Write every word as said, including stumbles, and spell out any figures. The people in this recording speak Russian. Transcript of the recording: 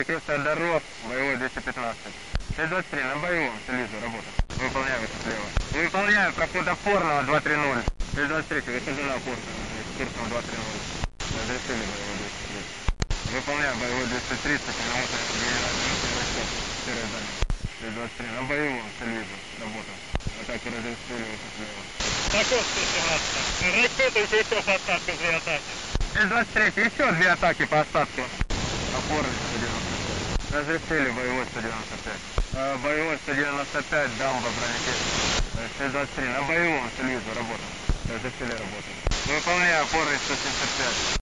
Прикрытие дорог, боевой двести пятнадцать. шесть двадцать три, на боевом, Телизу, работа. Выполняю слева. Выполняю, проход опорного два три ноль. шесть двадцать три, выхожу на опорного, курсом два три ноль. Разрешили боевой двести тридцать. Выполняю боевой двести тридцать, минометный генеральный расчет. Первое здание. шесть двадцать три, на боевом, Телизу, работа. Атаку разрешили, выход слева. Таков сто семнадцать. Расчетывайте еще по остатку две атаки. шесть двадцать три, еще две атаки по остатку. Опоры сто девяносто пять. Разрешили боевой сто девяносто пять. Э, боевой сто девяносто пять, дамба бронетехника. шесть двадцать три, на боевом, Телизу, работа. Разрешили работу. Выполняю опоры сто семьдесят пять.